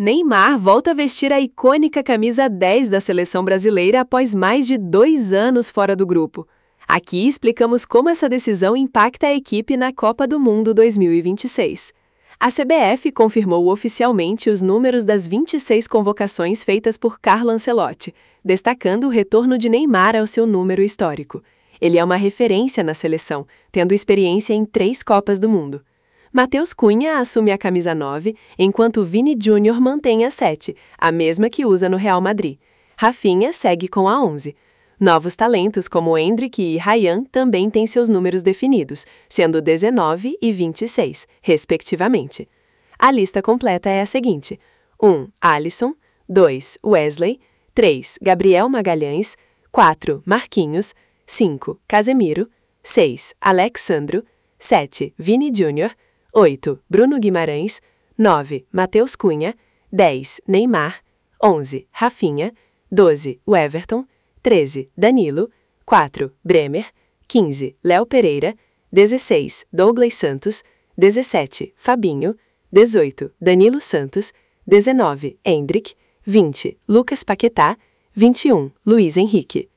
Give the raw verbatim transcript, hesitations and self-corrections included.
Neymar volta a vestir a icônica camisa dez da seleção brasileira após mais de dois anos fora do grupo. Aqui explicamos como essa decisão impacta a equipe na Copa do Mundo dois mil e vinte e seis. A C B F confirmou oficialmente os números das vinte e seis convocações feitas por Carlo Ancelotti, destacando o retorno de Neymar ao seu número histórico. Ele é uma referência na seleção, tendo experiência em três Copas do Mundo. Matheus Cunha assume a camisa nove, enquanto Vini Júnior mantém a sete, a mesma que usa no Real Madrid. Rafinha segue com a onze. Novos talentos como Endrick e Ryan também têm seus números definidos, sendo dezenove e vinte e seis, respectivamente. A lista completa é a seguinte: um. Alisson, dois. Wesley, três. Gabriel Magalhães, quatro. Marquinhos, cinco. Casemiro, seis. Alexandro, sete. Vini Júnior, oito. Bruno Guimarães, nove. Matheus Cunha, dez. Neymar, onze. Rafinha, doze. Everton, treze. Danilo, quatro. Bremer, quinze. Léo Pereira, dezesseis. Douglas Santos, dezessete. Fabinho, dezoito. Danilo Santos, dezenove. Endrick, vinte. Lucas Paquetá, vinte e um. Luiz Henrique.